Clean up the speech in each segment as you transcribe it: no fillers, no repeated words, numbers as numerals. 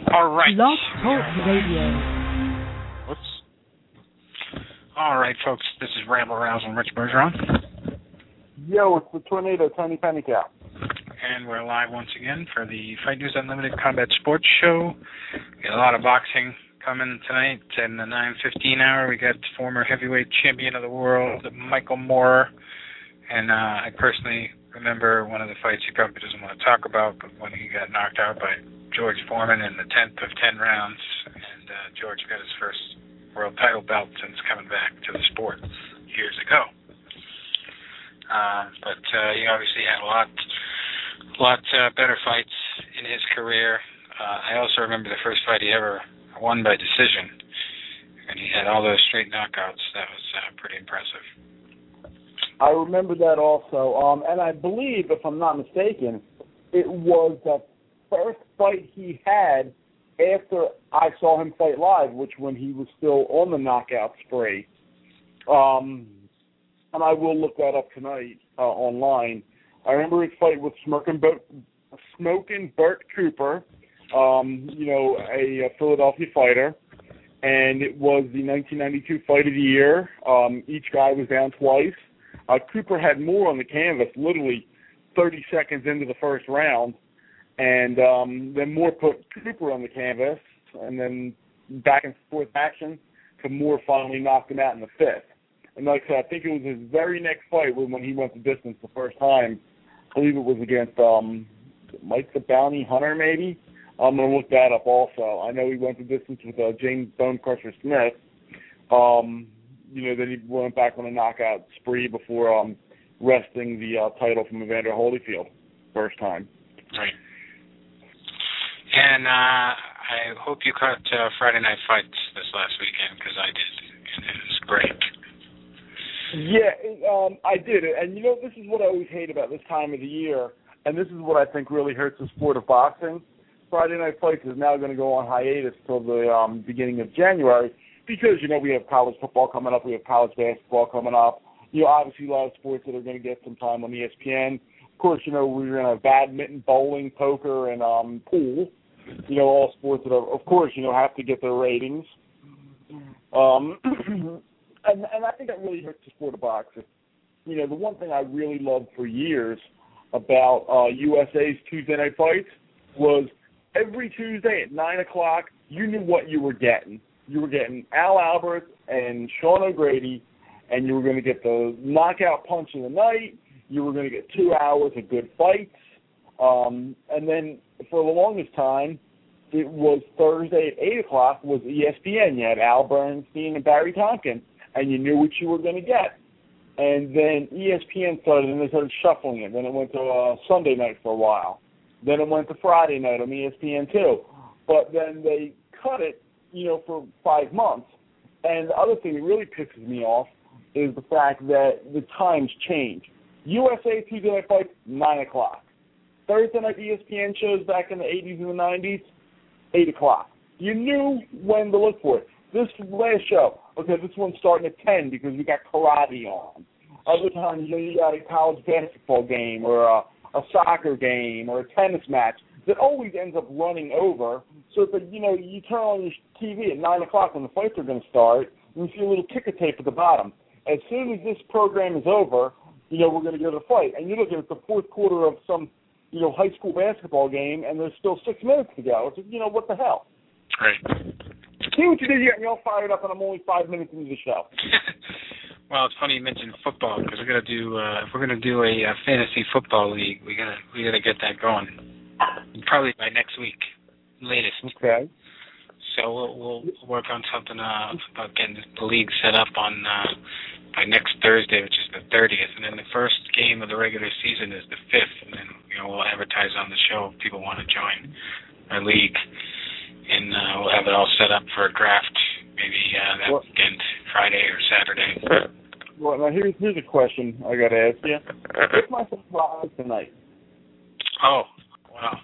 All right. Blog Talk Radio. Whoops. All right, folks. This is Ramble Rouse and Rich Bergeron. Yo, it's the Tornado, Tony Pennycow. And we're live once again for the Fight News Unlimited Combat Sports Show. We got a lot of boxing coming tonight. In the 9:15 hour, we got former heavyweight champion of the world, Michael Moorer. And I personally remember one of the fights he probably doesn't want to talk about, but when he got knocked out by George Foreman in the 10th of 10 rounds. And George got his first world title belt since coming back to the sport years ago. But he obviously had a lot better fights in his career. I also remember the first fight he ever won by decision, and he had all those straight knockouts. That was pretty impressive. I remember that also, and I believe, if I'm not mistaken, it was the first fight he had after I saw him fight live, which when he was still on the knockout spree. And I will look that up tonight online. I remember his fight with Smokin' Bert Cooper, a Philadelphia fighter, and it was the 1992 Fight of the Year. Each guy was down twice. Cooper had more on the canvas, literally 30 seconds into the first round, and then Moore put Cooper on the canvas, and then back and forth action to Moore finally knocked him out in the fifth. And like I said, I think it was his very next fight when he went the distance the first time. I believe it was against Mike the Bounty Hunter, maybe. I'm going to look that up also. I know he went the distance with James Bone Crusher Smith. Then he went back on a knockout spree before wresting the title from Evander Holyfield first time. Right. And I hope you caught Friday Night Fights this last weekend, because I did, and it was great. Yeah, I did. And, this is what I always hate about this time of the year, and this is what I think really hurts the sport of boxing. Friday Night Fights is now going to go on hiatus till the beginning of January because, we have college football coming up, we have college basketball coming up. Obviously a lot of sports that are going to get some time on ESPN. Of course, we're going to have badminton, bowling, poker, and pool. All sports that, of course, have to get their ratings. And I think that really hurts the sport of boxing. The one thing I really loved for years about USA's Tuesday Night Fights was every Tuesday at 9 o'clock, you knew what you were getting. You were getting Al Albert and Sean O'Grady, and you were going to get the knockout punch of the night. You were going to get 2 hours of good fights. And then for the longest time, it was Thursday at 8 o'clock was ESPN. You had Al Bernstein and Barry Tompkins, and you knew what you were going to get. And then ESPN started, and they started shuffling it. Then it went to Sunday night for a while. Then it went to Friday night on ESPN2. But then they cut it, for 5 months. And the other thing that really pisses me off is the fact that the times change. USA Tuesday Night Fights, 9 o'clock. Thursday night ESPN shows back in the 80s and the 90s, 8 o'clock. You knew when to look for it. This last show, this one's starting at 10 because we got karate on. Other times, you got a college basketball game or a soccer game or a tennis match that always ends up running over. So that, you turn on your TV at 9 o'clock when the fights are going to start, and you see a little ticker tape at the bottom. As soon as this program is over, we're going to go to the fight. And you're looking at the fourth quarter of some, high school basketball game, and there's still 6 minutes to go. It's, what the hell? Right. See what you did? You got me all fired up, and I'm only 5 minutes into the show. Well, it's funny you mentioned football because we're gonna do if we're gonna do a fantasy football league, we gotta get that going probably by next week, latest. Okay. So we'll work on something about getting the league set up on by next Thursday, which is the 30th, and then the first game of the regular season is the 5th, and then we'll advertise on the show if people want to join our league, and we'll have it all set up for a draft maybe that weekend, Friday or Saturday. Well, now here's a question I got to ask you. What's my surprise tonight? Oh, wow.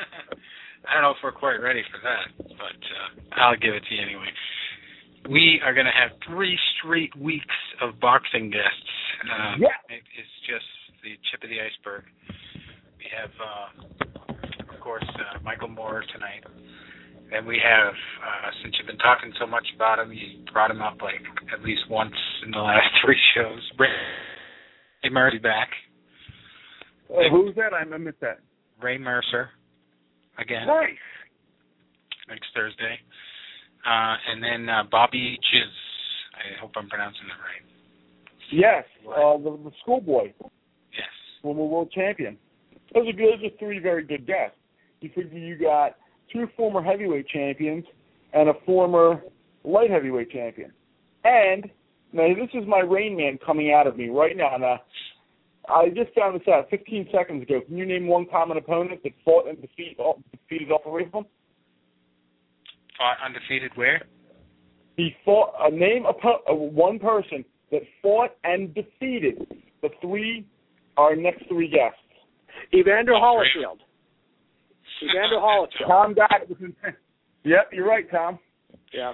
I don't know if we're quite ready for that, but I'll give it to you anyway. We are going to have 3 straight weeks of boxing guests. It's just the tip of the iceberg. We have, of course, Michael Moorer tonight. then we have, since you've been talking so much about him, you brought him up like at least once in the last 3 shows. Ray Mercer back. Who's that? I missed that. Ray Mercer, again. Nice. Next Thursday. And then Bobby Chiz. I hope I'm pronouncing that right. Yes, the schoolboy. Yes. Former world champion. Those are 3 very good guests. You figure you got 2 former heavyweight champions and a former light heavyweight champion. And now this is my Rain Man coming out of me right now. Now, I just found this out 15 seconds ago. Can you name one common opponent that fought and defeated all 3 of them? Fought undefeated where? He fought. Name one person that fought and defeated our next 3 guests. Evander Holyfield. Evander Holyfield. Tom got it. Yep, you're right, Tom. Yeah.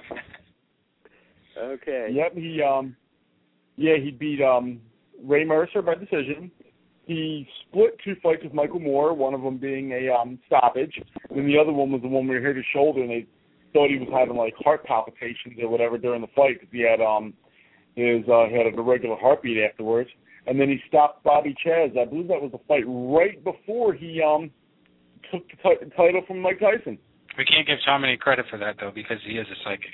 Okay. Yep, he beat Ray Mercer by decision. He split 2 fights with Michael Moore, one of them being a stoppage, and then the other one was the one where he hurt his shoulder, and they thought he was having like heart palpitations or whatever during the fight because he had had an irregular heartbeat afterwards. And then he stopped Bobby Chaz. I believe that was the fight right before he took the title from Mike Tyson. We can't give Tom any credit for that, though, because he is a psychic.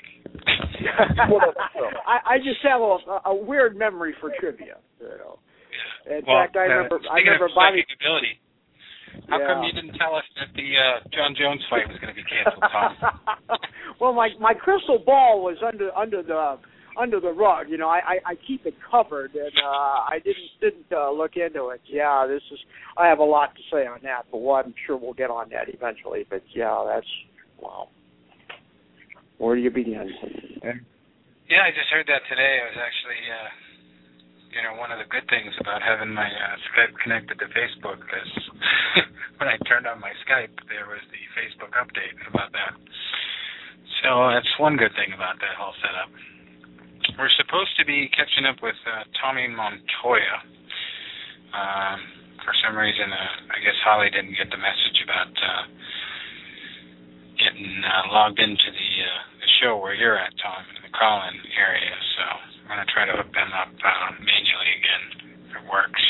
I just have a weird memory for trivia. You know. In fact, I remember Bobby. Psychic ability. How come you didn't tell us that the John Jones fight was going to be canceled, Tom? Well, my crystal ball was under the rug. You know, I keep it covered, and I didn't look into it. Yeah, I have a lot to say on that, but I'm sure we'll get on that eventually. But yeah, that's wow. Where do you begin? Yeah, I just heard that today. It was actually, one of the good things about having my Skype connected to Facebook, because when I turned on my Skype, there was the Facebook update about that. So that's one good thing about that whole setup. We're supposed to be catching up with Tommy Montoya. For some reason, I guess Holly didn't get the message about getting logged into the show where you're at, Tom, in the call-in area. So I'm going to try to hook them up manually again if it works.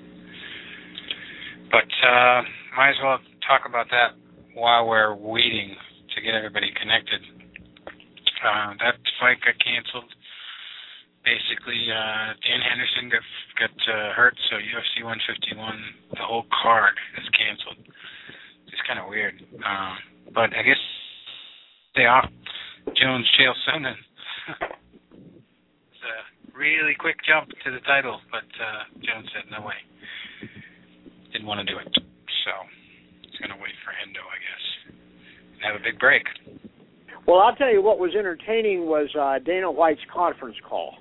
But might as well talk about that while we're waiting to get everybody connected. That fight got canceled. Basically, Dan Henderson got hurt, so UFC 151, the whole card is canceled. It's kind of weird. But I guess they off Jones Chael Sonnen. It's a really quick jump to the title, but Jones said no way. Didn't want to do it. So he's going to wait for Hendo, I guess, and have a big break. Well, I'll tell you what was entertaining was Dana White's conference call.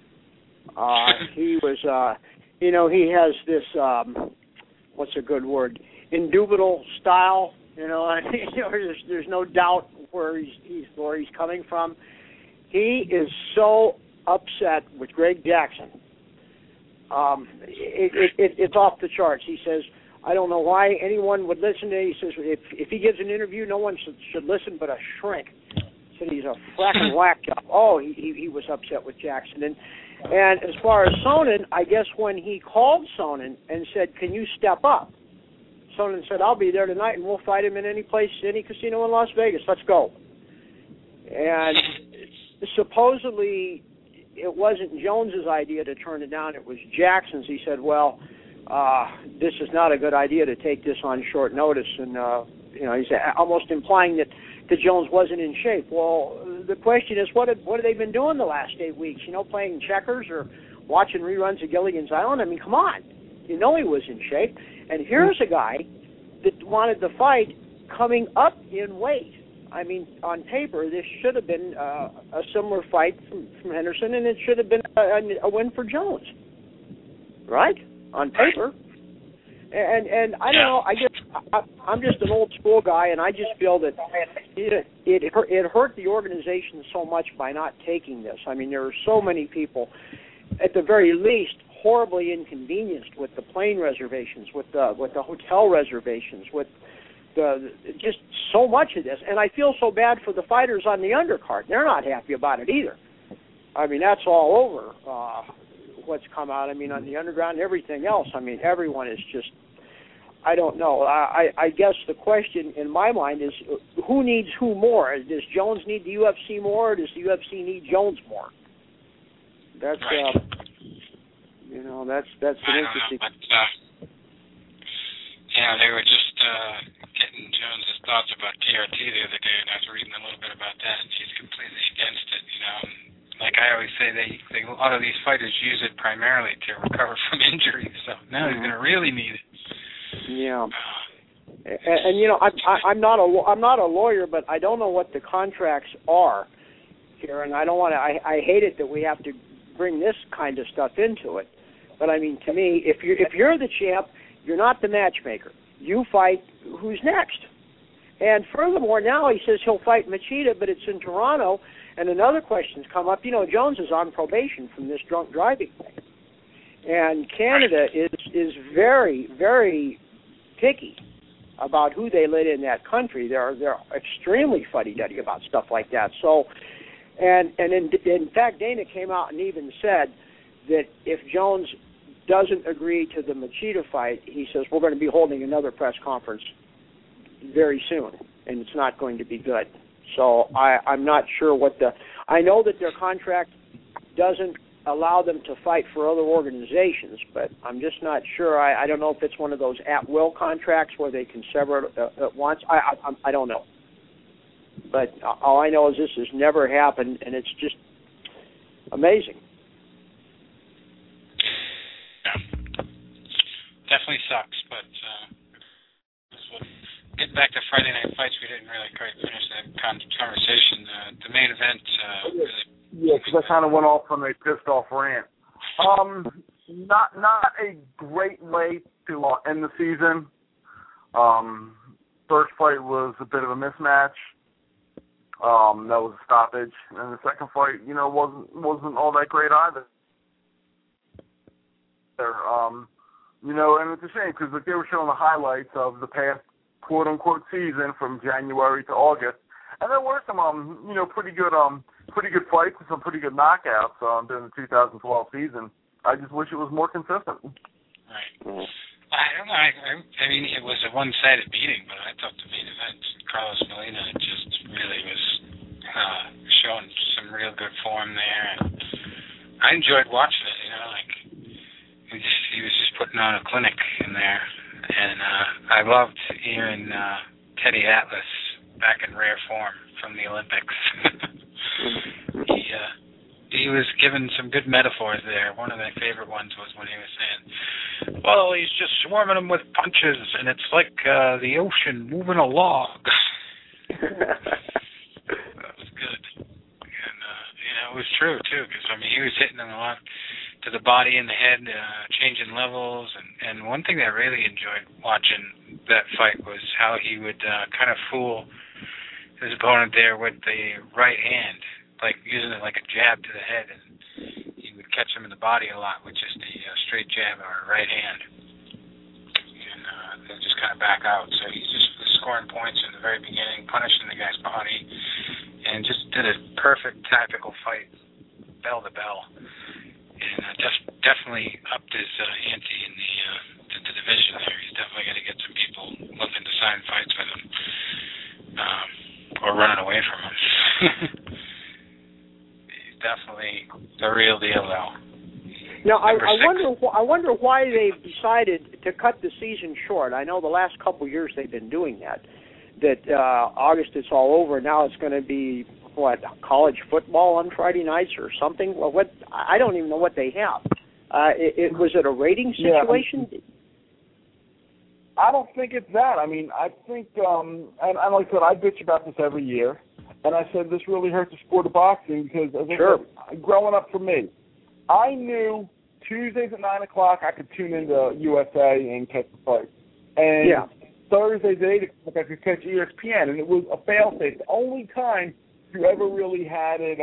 He was, he has this, what's a good word, indubitable style. There's no doubt where he's coming from. He is so upset with Greg Jackson. It's off the charts. He says, I don't know why anyone would listen to him. He says, if he gives an interview, no one should listen but a shrink. He said he's a fracking whack job. Oh, he was upset with Jackson. And as far as Sonnen, I guess when he called Sonnen and said, can you step up? Sonnen said, I'll be there tonight and we'll fight him in any place, any casino in Las Vegas. Let's go. And supposedly it wasn't Jones's idea to turn it down. It was Jackson's. He said, well, this is not a good idea to take this on short notice. And, he's almost implying that Jones wasn't in shape. Well, the question is, what have they been doing the last 8 weeks? Playing checkers or watching reruns of Gilligan's Island? I mean, come on. He was in shape. And here's a guy that wanted the fight coming up in weight. I mean, on paper, this should have been a similar fight from Henderson, and it should have been a win for Jones, right? On paper. And I don't know. I'm just an old school guy, and I just feel that it hurt the organization so much by not taking this. I mean, there are so many people, at the very least, horribly inconvenienced with the plane reservations, with the hotel reservations, with just so much of this. And I feel so bad for the fighters on the undercard. They're not happy about it either. I mean, that's all over what's come out. I mean, on the underground and everything else. I mean, everyone is just, I don't know. I guess the question in my mind is, who needs who more? Does Jones need the UFC more, or does the UFC need Jones more? That's right. That's an interesting. They were just getting Jones's thoughts about TRT the other day, and I was reading a little bit about that, and he's completely against it. Like I always say, a lot of these fighters use it primarily to recover from injuries. So now he's going to really need it. Yeah. And I'm not a lawyer, but I don't know what the contracts are here, and I don't want to. I hate it that we have to bring this kind of stuff into it. But I mean, to me, if you're the champ, you're not the matchmaker. You fight who's next. And furthermore, now he says he'll fight Machida, but it's in Toronto. And another question's come up. Jones is on probation from this drunk driving thing. And Canada is very, very picky about who they let in that country. They're extremely fuddy-duddy about stuff like that. So, and in fact, Dana came out and even said that if Jones doesn't agree to the Machida fight, he says, we're going to be holding another press conference very soon, and it's not going to be good. So I'm not sure I know that their contract doesn't allow them to fight for other organizations, but I'm just not sure. I don't know if it's one of those at-will contracts where they can sever it at once. I don't know. But all I know is this has never happened, and it's just amazing. Definitely sucks, but getting back to Friday Night Fights, we didn't really quite finish that conversation. The main event. Yeah, because I kind of went off on a pissed off rant. Not a great way to end the season. First fight was a bit of a mismatch. That was a stoppage, and the second fight, wasn't all that great either. And it's a shame because they were showing the highlights of the past quote-unquote season from January to August, and there were some, pretty good fights and some pretty good knockouts during the 2012 season. I just wish it was more consistent. Right. I don't know. I mean, it was a one-sided beating, but I thought the main event, Carlos Molina, just really was showing some real good form there, and I enjoyed watching it. He was just putting on a clinic in there, and I loved hearing Teddy Atlas back in rare form from the Olympics. He was giving some good metaphors there. One of my favorite ones was when he was saying, well, he's just swarming them with punches, and it's like the ocean moving a log. That was good. And, it was true, too, because, he was hitting them a lot to the body and the head, changing levels. And one thing that I really enjoyed watching that fight was how he would kind of fool his opponent there with the right hand, like using it like a jab to the head, and he would catch him in the body a lot with just a straight jab or a right hand, and then just kind of back out. So he just was scoring points in the very beginning, punishing the guy's body, and just did a perfect tactical fight, bell to bell, and definitely upped his ante in the division there. He's definitely going to get some people looking to sign fights with him, or running away from him. Definitely the real deal, though. Now, I wonder why they've decided to cut the season short. I know the last couple of years they've been doing that. That August it's all over. Now it's going to be college football on Friday nights or something. Well, I don't even know what they have. Was it a rating situation? Yeah, I don't think it's that. I think, and like I said, I bitch about this every year. And I said, this really hurts the sport of boxing because, as I said, growing up for me, I knew Tuesdays at 9 o'clock I could tune into USA and catch the fight. And Thursdays at 8 o'clock I could catch ESPN. And it was a fail-safe. The only time you ever really had it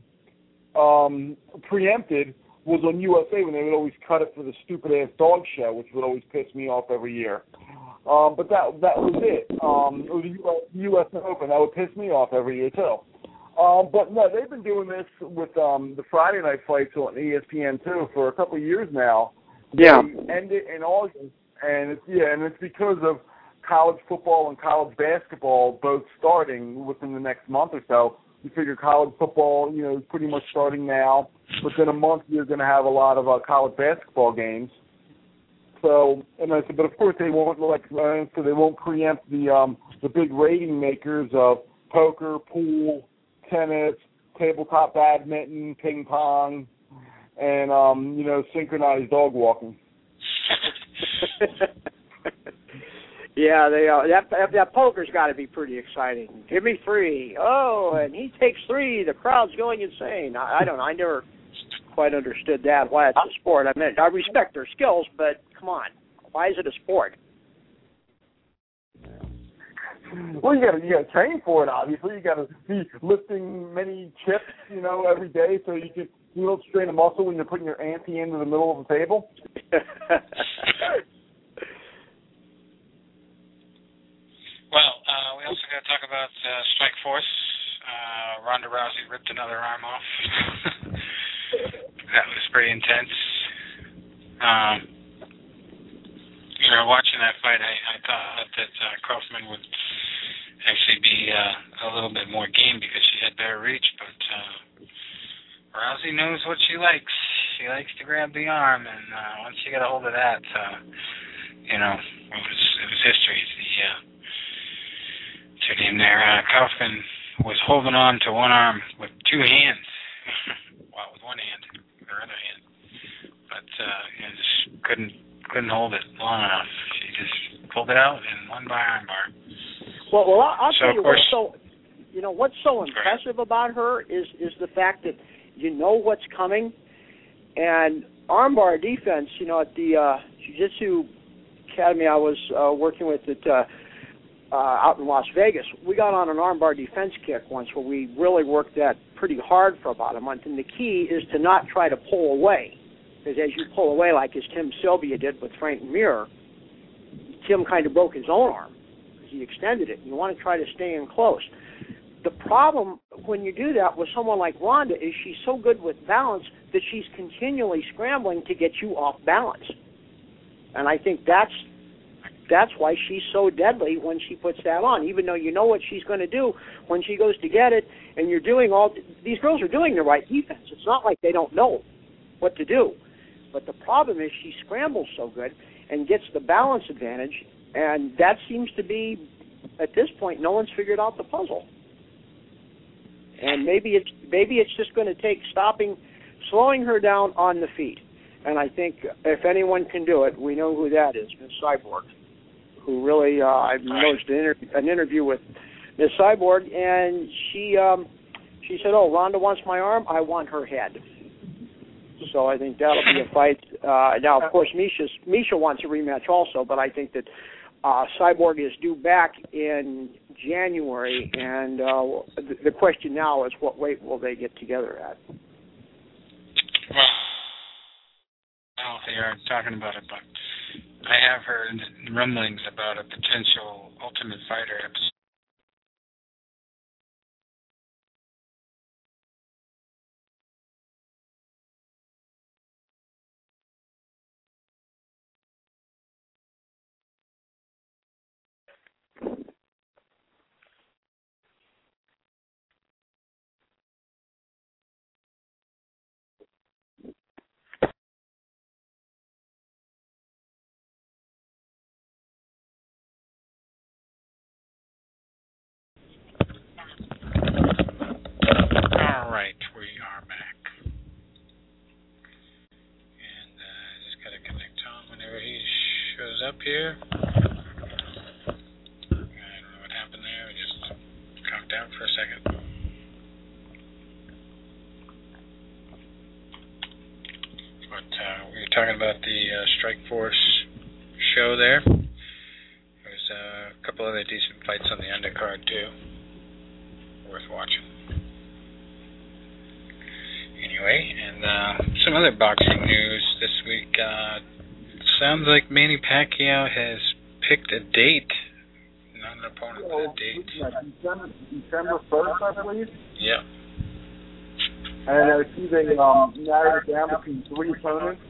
preempted was on USA when they would always cut it for the stupid-ass dog show, which would always piss me off every year. But that was it. It was the U.S. Open. That would piss me off every year too. But no, they've been doing this with the Friday night fights on ESPN2 for a couple of years now. Yeah. They end it in August, and it's because of college football and college basketball both starting within the next month or so. You figure college football, is pretty much starting now. Within a month, you're going to have a lot of college basketball games. So, and I said, but of course they won't so they won't preempt the big rating makers of poker, pool, tennis, tabletop badminton, ping pong, and synchronized dog walking. Yeah, they are. That poker's got to be pretty exciting. Give me 3. Oh, and he takes 3. The crowd's going insane. I don't know. I never quite understood that. Why it's a sport. I mean, I respect their skills, but come on, why is it a sport? Well, you got to train for it. Obviously, you got to be lifting many chips, every day, so you don't strain a muscle when you're putting your ante into the middle of the table. Well, we also got to talk about Strike Force. Ronda Rousey ripped another arm off. That was pretty intense. Watching that fight, I thought that Kaufman would actually be a little bit more game because she had better reach, but Rousey knows what she likes. She likes to grab the arm, and once she got a hold of that, it was history. Kaufman was holding on to one arm with 2 hands. Well, with one hand, with her other hand, but just couldn't hold it long enough. She just pulled it out and won by armbar. Well, I'll tell you what's so impressive about her is the fact that you know what's coming, and armbar defense. At the Jiu-Jitsu Academy I was working with out in Las Vegas, we got on an armbar defense kick once where we really worked that pretty hard for about a month. And the key is to not try to pull away, because as you pull away, like as Tim Sylvia did with Frank Mir, Tim kind of broke his own arm. He extended it. You want to try to stay in close. The problem when you do that with someone like Ronda is she's so good with balance that she's continually scrambling to get you off balance. And I think that's why she's so deadly when she puts that on, even though you know what she's going to do when she goes to get it, and you're doing these girls are doing the right defense. It's not like they don't know what to do. But the problem is she scrambles so good and gets the balance advantage, and that seems to be, at this point, no one's figured out the puzzle. And maybe it's just going to take slowing her down on the feet. And I think if anyone can do it, we know who that is, Ms. Cyborg, who really, I've noticed an interview with Ms. Cyborg, and she said, "Oh, Ronda wants my arm, I want her head." So I think that'll be a fight. Now, of course, Misha wants a rematch also, but I think that Cyborg is due back in January, and the question now is what weight will they get together at? Well, they are talking about it, but I have heard rumblings about a potential Ultimate Fighter episode. All right, we are back. And just got to connect Tom whenever he shows up here. I don't know what happened there. We just conked out for a second. But we were talking about the Strike Force show there. There's a couple other decent fights on the undercard, too. Worth watching. Anyway, and some other boxing news this week. Sounds like Manny Pacquiao has picked a date. Not an opponent, but a date. December 1st, I believe. Yeah. And I see they narrowed it down between 3 opponents,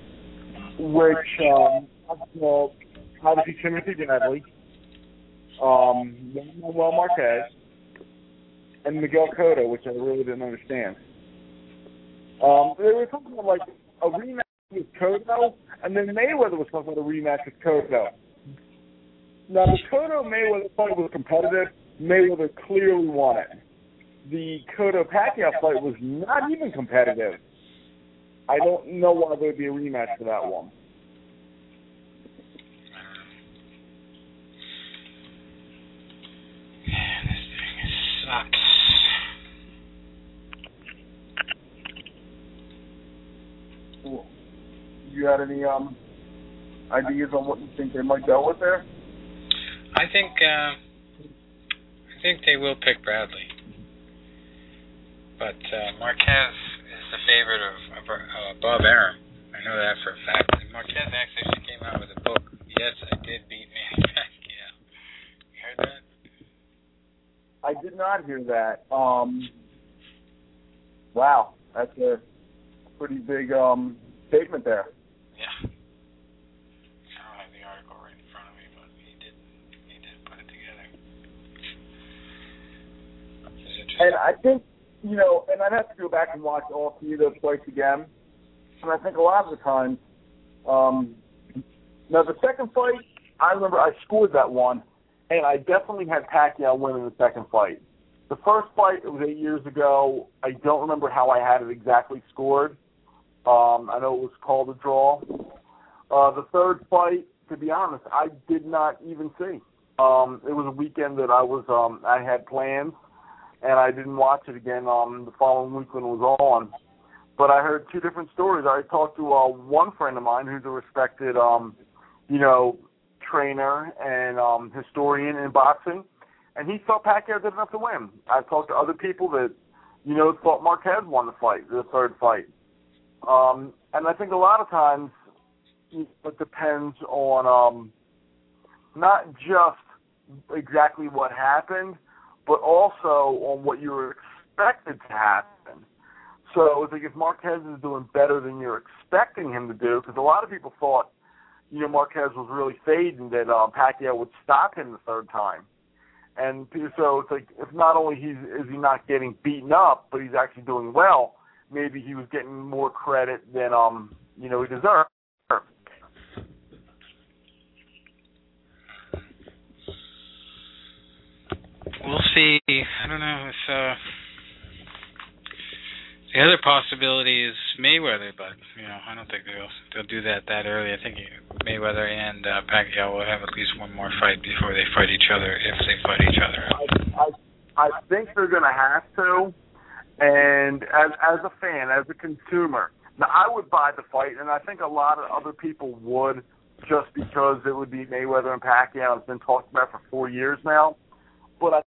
which, obviously Timothy Bradley, Manuel Marquez, and Miguel Cotto, which I really didn't understand. They were talking about like a rematch with Cotto, and then Mayweather was talking about a rematch with Cotto. Now, the Cotto-Mayweather fight was competitive. Mayweather clearly won it. The Cotto-Pacquiao fight was not even competitive. I don't know why there would be a rematch for that one. Man, this thing sucks. Cool. You got any ideas on what you think they might go with there? I think they will pick Bradley, but Marquez is the favorite above Arum. I know that for a fact. And Marquez actually came out with a book. Yes, I did beat Manny Pacquiao. You heard that? I did not hear that. Wow, that's a pretty big statement there. Yeah. I don't have the article right in front of me, but he did put it together. And I think, and I'd have to go back and watch all 3 of those fights again. And I think a lot of the times, now the second fight, I remember I scored that one, and I definitely had Pacquiao winning the second fight. The first fight, it was 8 years ago. I don't remember how I had it exactly scored. I know it was called a draw. The third fight, to be honest, I did not even see. It was a weekend that I had plans, and I didn't watch it again the following week when it was on. But I heard 2 different stories. I talked to one friend of mine who's a respected, trainer and historian in boxing, and he thought Pacquiao did enough to win. I talked to other people that, thought Marquez won the third fight. And I think a lot of times it depends on not just exactly what happened, but also on what you were expected to happen. So it's like if Marquez is doing better than you're expecting him to do, because a lot of people thought, Marquez was really fading, that Pacquiao would stop him the third time. And so it's like, if not only is he not getting beaten up, but he's actually doing well, maybe he was getting more credit than, he deserved. We'll see. I don't know if the other possibility is Mayweather, but I don't think they'll do that early. I think Mayweather and Pacquiao will have at least one more fight before they fight each other, if they fight each other. I think they're going to have to. And as a fan, as a consumer, now I would buy the fight, and I think a lot of other people would, just because it would be Mayweather and Pacquiao. It's been talked about for 4 years now. But I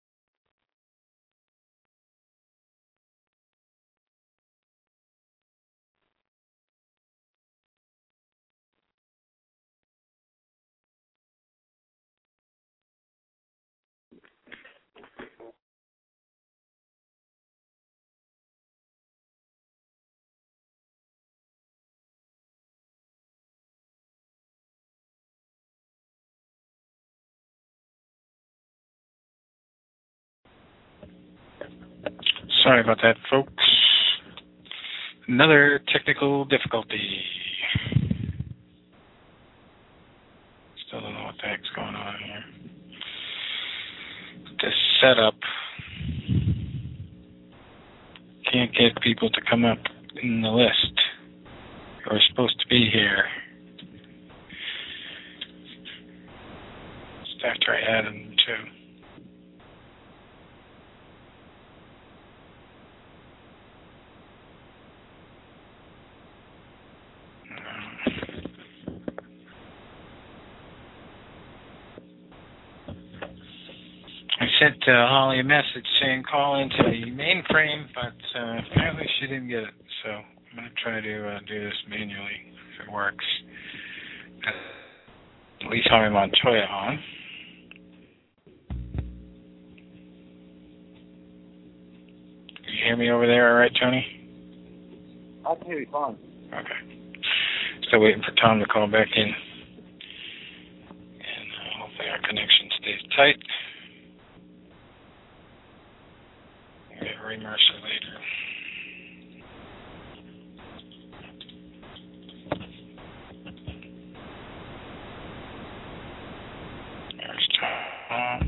Sorry about that, folks. Another technical difficulty. Still don't know what the heck's going on here. This setup can't get people to come up in the list who are supposed to be here. Just after I added them too. I sent Holly a message saying call into the mainframe, but apparently she didn't get it. So I'm going to try to do this manually if it works. Lee Tommy Montoya on. Can you hear me over there all right, Tony? I can hear you fine. Okay. Still waiting for Tom to call back in. And hopefully our connection stays tight. We'll get Ray Mercer later. There's Tom.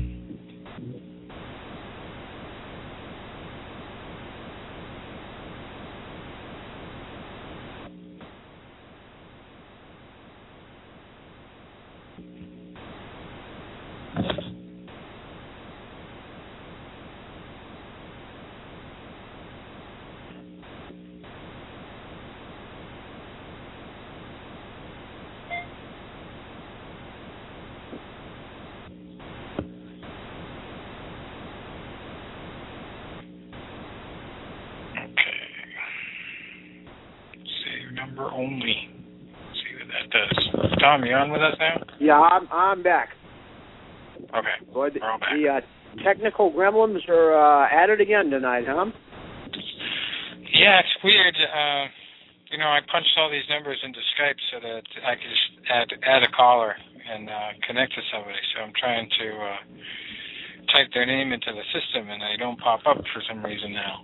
Number only. Let's see what that does. Tom, you on with us now? Yeah, I'm back. Okay. Boy, we're all back. The technical gremlins are at it again tonight, huh? Yeah, it's weird. I punched all these numbers into Skype so that I could just add a caller and connect to somebody. So I'm trying to type their name into the system, and they don't pop up for some reason now.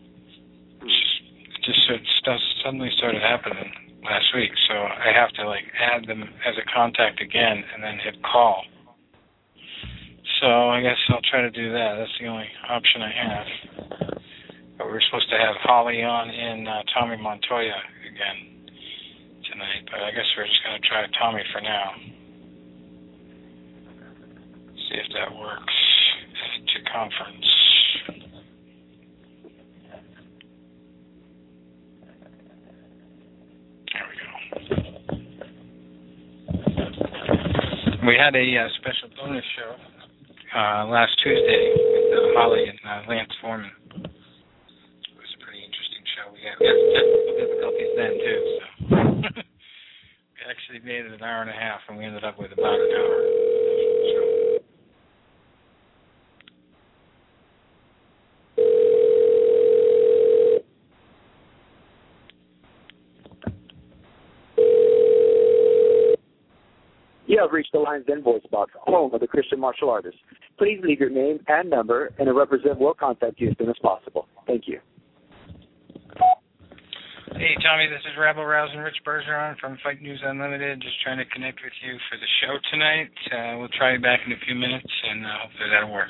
It suddenly started happening last week, so I have to add them as a contact again and then hit call. So I guess I'll try to do that. That's the only option I have. But we were supposed to have Holly on in Tommy Montoya again tonight, but I guess we're just going to try Tommy for now. See if that works. To conference. We had a special bonus show last Tuesday with Holly and Lance Foreman. It was a pretty interesting show. We had some technical difficulties then, too. So we actually made it an hour and a half, and we ended up with about an hour. You have reached the Lions Den voice box, home of the Christian martial artist. Please leave your name and number, and a representative will contact you as soon as possible. Thank you. Hey, Tommy, this is Rabble Rousing Rich Bergeron from Fight News Unlimited. Just trying to connect with you for the show tonight. We'll try you back in a few minutes, and hopefully that'll work.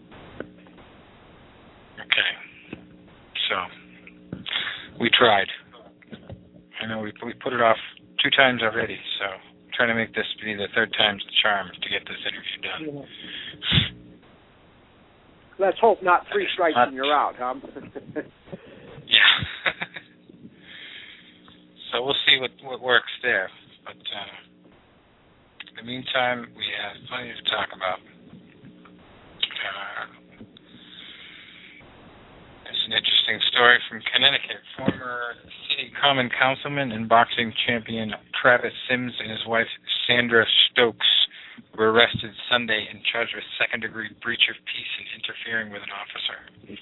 Okay. So, we tried. I know we put it off 2 times already, so trying to make this be the 3rd time's the charm to get this interview done. Let's hope not 3 strikes and you're out, huh? Yeah. So we'll see what works there. But in the meantime, we have plenty to talk about. There's an interesting story from Connecticut. Former city common councilman and boxing champion Travis Sims and his wife Sandra Stokes were arrested Sunday and charged with 2nd-degree breach of peace and interfering with an officer.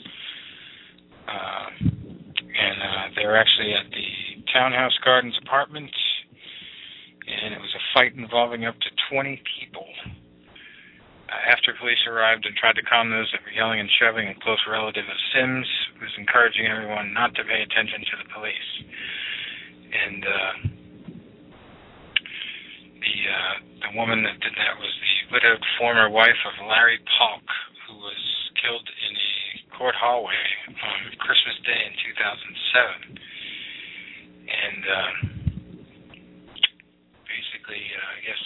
They were actually at the Townhouse Gardens apartment, and it was a fight involving up to 20 people. After police arrived and tried to calm those that were yelling and shoving, a close relative of Sims was encouraging everyone not to pay attention to the police. And the woman that did that was the widowed former wife of Larry Polk, who was killed in a court hallway on Christmas Day in 2007. And basically, I guess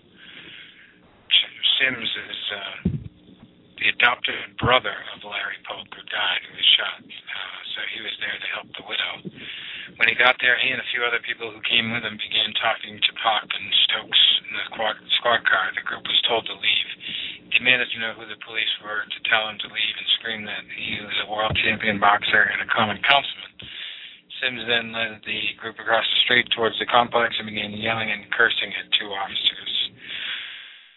Sims is the adopted brother of Larry Polk, who died, who was shot. So he was there to help the widow. When he got there, he and a few other people who came with him began talking to Polk and Stokes in the squad car. The group was told to leave. He demanded to know who the police were to tell him to leave and screamed that he was a world champion boxer and a common councilman. Sims then led the group across the street towards the complex and began yelling and cursing at 2 officers.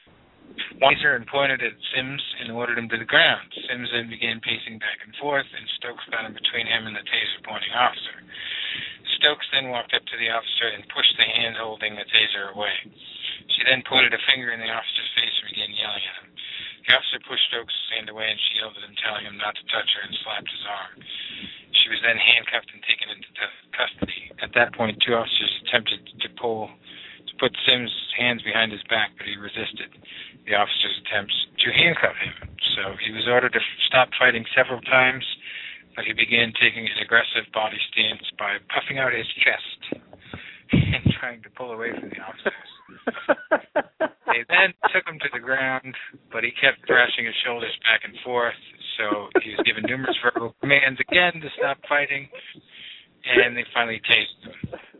Weiser and pointed at Sims and ordered him to the ground. Sims then began pacing back and forth, and Stokes got in between him and the taser-pointing officer. Stokes then walked up to the officer and pushed the hand holding the taser away. She then pointed a finger in the officer's face and began yelling at him. The officer pushed Stokes' hand away, and she yelled at him, telling him not to touch her, and slapped his arm. She was then handcuffed and taken into custody. At that point, two officers attempted to put Sims' hands behind his back, but he resisted the officer's attempts to handcuff him. So he was ordered to stop fighting several times, but he began taking an aggressive body stance by puffing out his chest and trying to pull away from the officers. They then took him to the ground, but he kept thrashing his shoulders back and forth, so he was given numerous verbal commands again to stop fighting, and they finally tased him.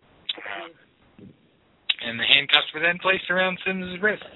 And the handcuffs were then placed around Sims' wrists.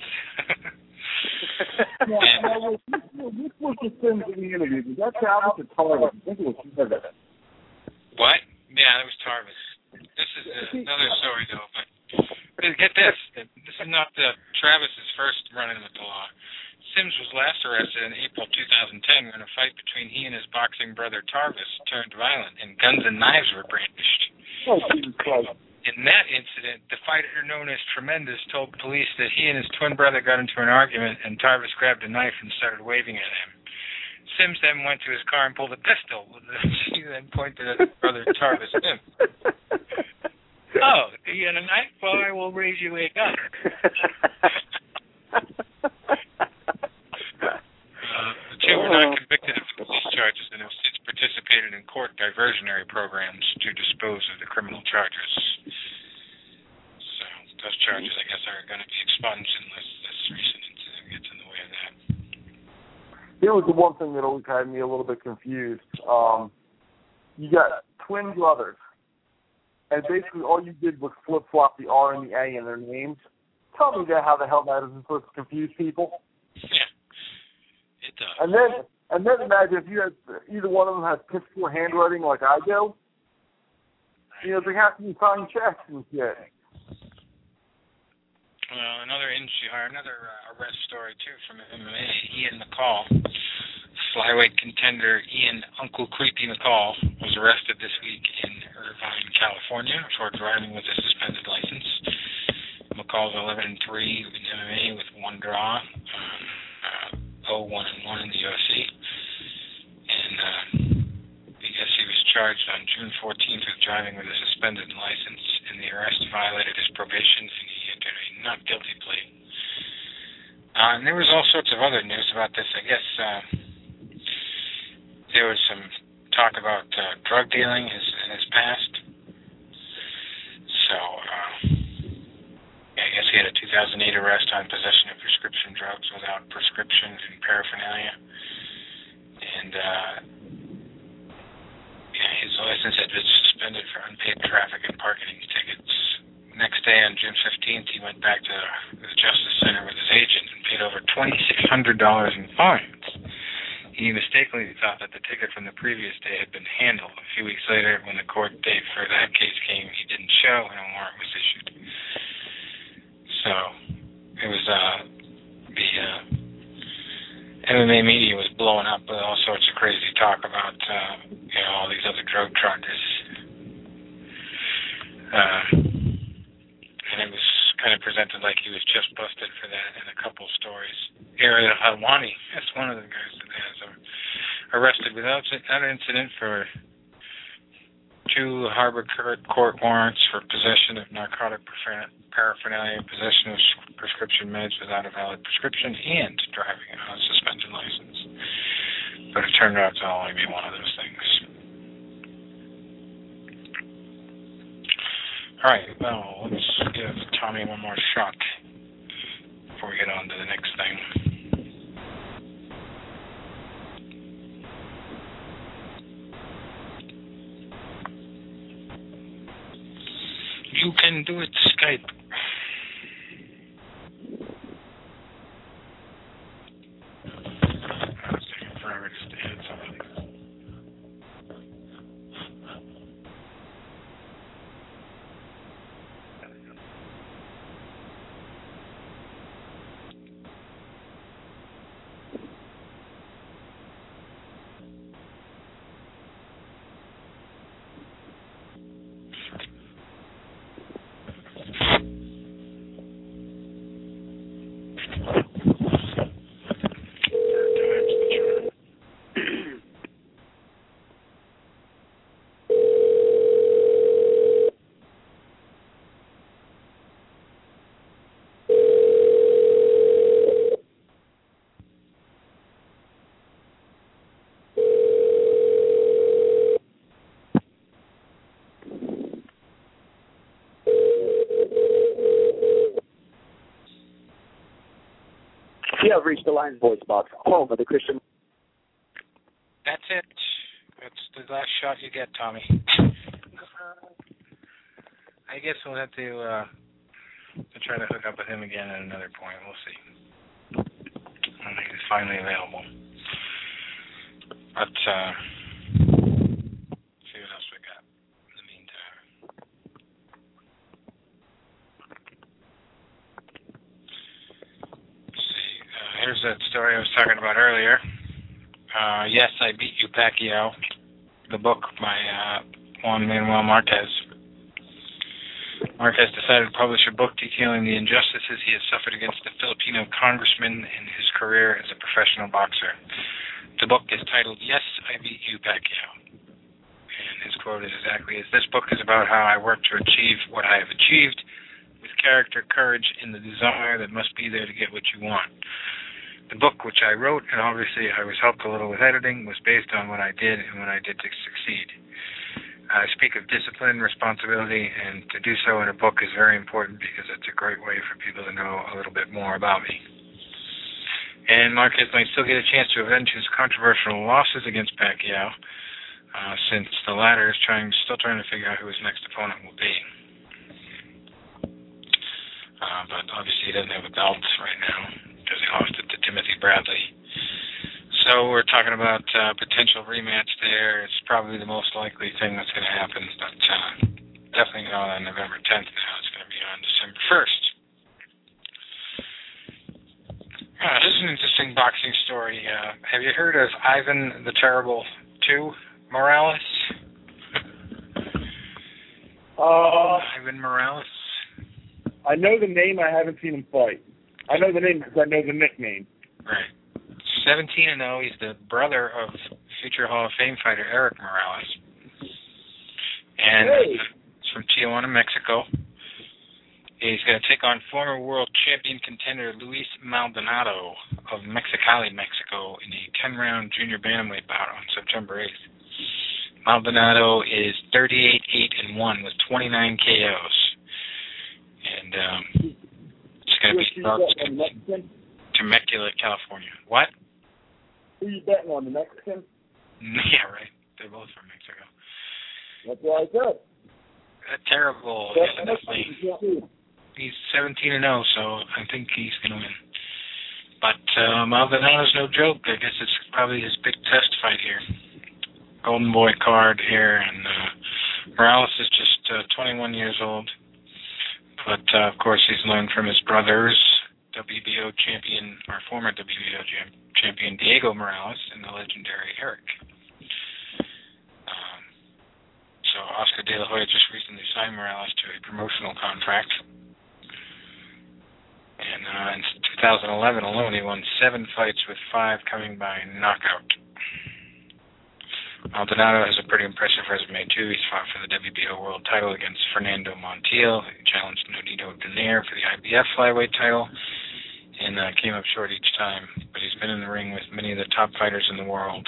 This was the Sims in the interview. Was that Travis or Tarvis? I think it was Tarvis. What? Yeah, that was Tarvis. This is another story, though. But get this. This is not Travis's first run-in with the law. Sims was last arrested in April 2010 when a fight between he and his boxing brother Tarvis turned violent, and guns and knives were brandished. Oh, Jesus Christ. In that incident, the fighter known as Tremendous told police that he and his twin brother got into an argument, and Tarvis grabbed a knife and started waving at him. Sims then went to his car and pulled a pistol. He then pointed at his brother Tarvis. Oh, do you have a knife? Well, I will raise you a gun. The two were not convicted of the police charges and have since participated in court diversionary programs to dispose of the criminal charges. So those charges, I guess, are going to be expunged unless this recent incident gets in the way of that. Here was the one thing that always had me a little bit confused. You got twin brothers, and basically all you did was flip-flop the R and the A in their names. Tell me how the hell that isn't supposed to confuse people. Yeah, it does. And then imagine if you had either one of them has piss poor handwriting like I do. You know, they have to be signed checks and shit. Well, another arrest story too from MMA. Ian McCall, flyweight contender Ian Uncle Creepy McCall, was arrested this week in Irvine, California, for driving with a suspended license. McCall's 11-3 in MMA with one draw, 0-1-1 in the UFC, and I guess he was charged on June 14th with driving with a suspended license, and the arrest violated his probation, and he entered a not guilty plea. And there was all sorts of other news about this. I guess there was some talk about drug dealing in his past. So I guess he had a 2008 arrest on possession of prescription drugs without prescription and paraphernalia. And his license had been suspended for unpaid traffic and parking tickets. Next day, on June 15th, he went back to the Justice Center with his agent and paid over $2,600 in fines. He mistakenly thought that the ticket from the previous day had been handled. A few weeks later, when the court date for that case came, he didn't show and a warrant was issued. So it was the MMA media was blowing up with all sorts of crazy talk about all these other drug charges. And it was kind of presented like he was just busted for that in a couple stories. Ariel Helwani, that's one of the guys that has arrested without incident for 2 Harbor court warrants for possession of narcotic paraphernalia, possession of prescription meds without a valid prescription, and driving on a suspended license. But it turned out to only be one of those things. All right, well, let's give Tommy one more shot before we get on to the next thing. You can do it, Skype. It's taking forever to hit something. You have reached the Lions Voice Box, home of the Christian. That's it. That's the last shot you get, Tommy. I guess we'll have to try to hook up with him again at another point. We'll see. I think he's finally available. But see what else we got in the meantime. Let's see. Here's that story I was talking about earlier. Yes, I Beat You, Pacquiao. The book by Juan Manuel Marquez. Marquez decided to publish a book detailing the injustices he has suffered against the Filipino congressman in his career as a professional boxer. The book is titled, Yes, I Beat You, Pacquiao. And his quote is exactly as, this book is about how I work to achieve what I have achieved with character, courage, and the desire that must be there to get what you want. The book, which I wrote, and obviously I was helped a little with editing, was based on what I did and what I did to succeed. I speak of discipline, responsibility, and to do so in a book is very important because it's a great way for people to know a little bit more about me. And Marquez might still get a chance to avenge his controversial losses against Pacquiao, since the latter is still trying to figure out who his next opponent will be. But obviously he doesn't have a belt right now because he lost it to Timothy Bradley. So we're talking about potential rematch there. It's probably the most likely thing that's going to happen, but definitely not on November 10th now. It's going to be on December 1st. This is an interesting boxing story. Have you heard of Ivan the Terrible II Morales? Ivan Morales? I know the name. I haven't seen him fight. I know the name because I know the nickname. Right. 17-0. He's the brother of future Hall of Fame fighter Eric Morales. And he's from Tijuana, Mexico. He's going to take on former world champion contender Luis Maldonado of Mexicali, Mexico in a 10-round junior bantamweight bout on September 8th. Maldonado is 38-8-1 with 29 KOs. And it's going to be Temecula, California. What? Who are you betting on, the Mexican? Yeah, right. They're both from Mexico. That's what I said. Terrible. Yeah, definitely. He's 17-0, so I think he's going to win. But Maldonado's no joke. I guess it's probably his big test fight here. Golden Boy card here, and Morales is just 21 years old. But, of course, he's learned from his brothers, WBO champion, or former WBO champion Diego Morales, and the legendary Eric. So Oscar De La Hoya just recently signed Morales to a promotional contract. And in 2011 alone, he won 7 fights with 5 coming by knockout. Maldonado has a pretty impressive resume, too. He's fought for the WBO world title against Fernando Montiel. He challenged Nonito Donaire for the IBF flyweight title and came up short each time. But he's been in the ring with many of the top fighters in the world.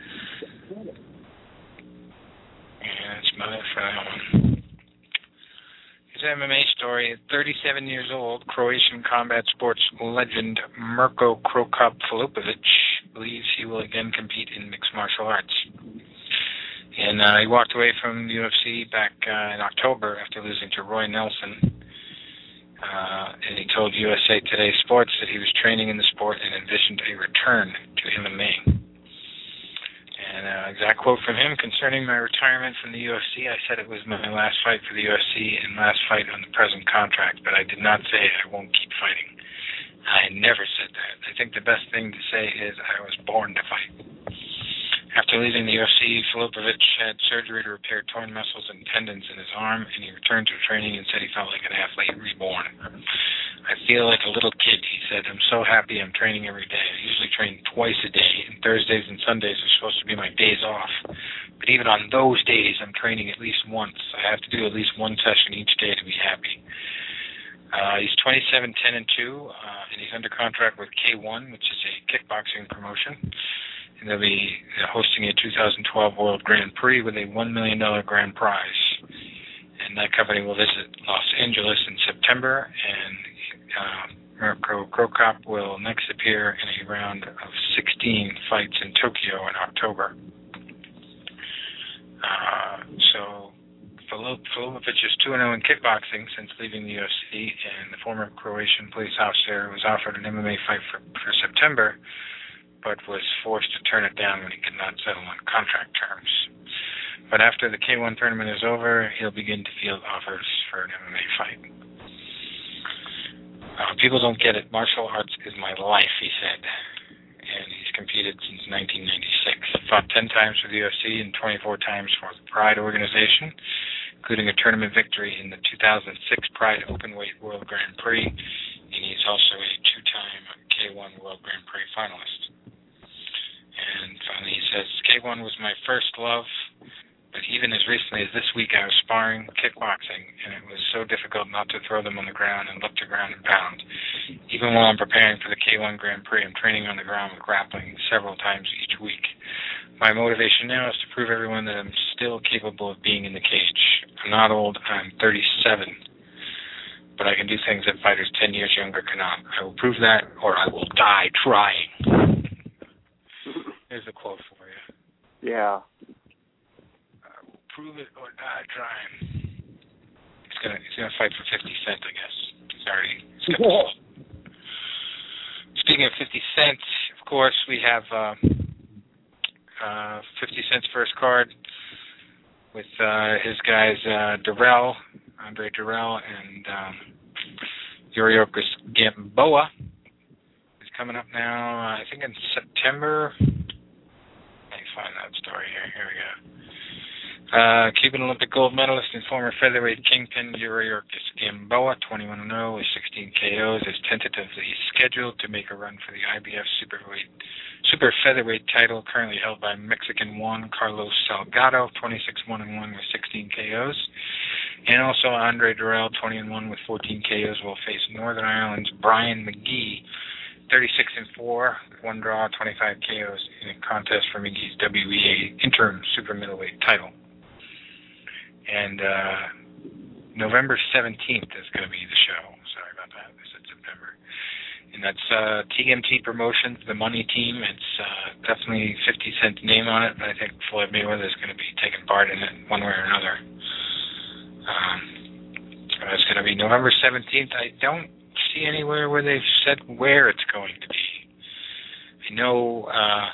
And that's about it for that one. His MMA story, at 37 years old, Croatian combat sports legend Mirko Krokop Filipovic believes he will again compete in mixed martial arts. And he walked away from the UFC back in October after losing to Roy Nelson. And he told USA Today Sports that he was training in the sport and envisioned a return to MMA. And exact quote from him concerning my retirement from the UFC, I said it was my last fight for the UFC and last fight on the present contract, but I did not say I won't keep fighting. I never said that. I think the best thing to say is I was born to fight. After leaving the UFC, Filipovic had surgery to repair torn muscles and tendons in his arm, and he returned to training and said he felt like an athlete reborn. I feel like a little kid, he said. I'm so happy I'm training every day. I usually train twice a day, and Thursdays and Sundays are supposed to be my days off. But even on those days, I'm training at least once. I have to do at least one session each day to be happy. He's 27-10-2, and he's under contract with K1, which is a kickboxing promotion. And they'll be hosting a 2012 World Grand Prix with a $1 million grand prize. And that company will visit Los Angeles in September, and Mirko Cro Cop will next appear in a round of 16 fights in Tokyo in October. So Filovic is 2-0 in kickboxing since leaving the UFC, and the former Croatian police officer was offered an MMA fight for September, but was forced to turn it down when he could not settle on contract terms. But after the K1 tournament is over, he'll begin to field offers for an MMA fight. People don't get it. Martial arts is my life, he said. And he's competed since 1996. Fought 10 times for the UFC and 24 times for the Pride organization, including a tournament victory in the 2006 Pride Openweight World Grand Prix. And he's also a 2-time K1 World Grand Prix finalist. And finally he says, K1 was my first love. But even as recently as this week, I was sparring kickboxing, and it was so difficult not to throw them on the ground and look to ground and pound. Even while I'm preparing for the K1 Grand Prix, I'm training on the ground with grappling several times each week. My motivation now is to prove everyone that I'm still capable of being in the cage. I'm not old, I'm 37. But I can do things that fighters 10 years younger cannot. I will prove that, or I will die trying. There's a quote for you. Yeah. Prove it or die trying. He's gonna fight for 50 Cent, I guess. He's got the Speaking of 50 Cent, of course, we have 50 Cent's first card with his guys Andre Dirrell, and Yuriorkis Gamboa. He's coming up now, I think in September. Let me find that story here. Here we go. Cuban Olympic gold medalist and former featherweight kingpin Yuriorkis Gamboa, 21-0 with 16 KOs, is tentatively scheduled to make a run for the IBF super featherweight title, currently held by Mexican Juan Carlos Salgado, 26-1-1 with 16 KOs. And also Andre Dirrell, 20-1 with 14 KOs, will face Northern Ireland's Brian McGee, 36-4 with 1 draw, 25 KOs in a contest for McGee's WEA interim super middleweight title. And November 17th is going to be the show. Sorry about that. I said September. And that's TMT Promotions, the money team. It's definitely 50 Cent's name on it, but I think Floyd Mayweather is going to be taking part in it one way or another. It's going to be November 17th. I don't see anywhere where they've said where it's going to be. I know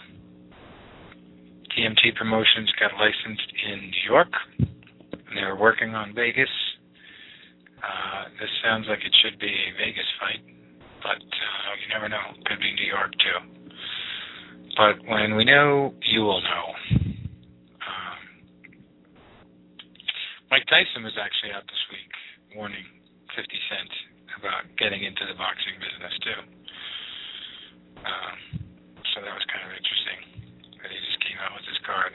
TMT Promotions got licensed in New York, and they were working on Vegas. This sounds like it should be a Vegas fight, but you never know. Could be New York, too. But when we know, you will know. Mike Tyson was actually out this week warning 50 Cent about getting into the boxing business, too. So that was kind of interesting that he just came out with his card.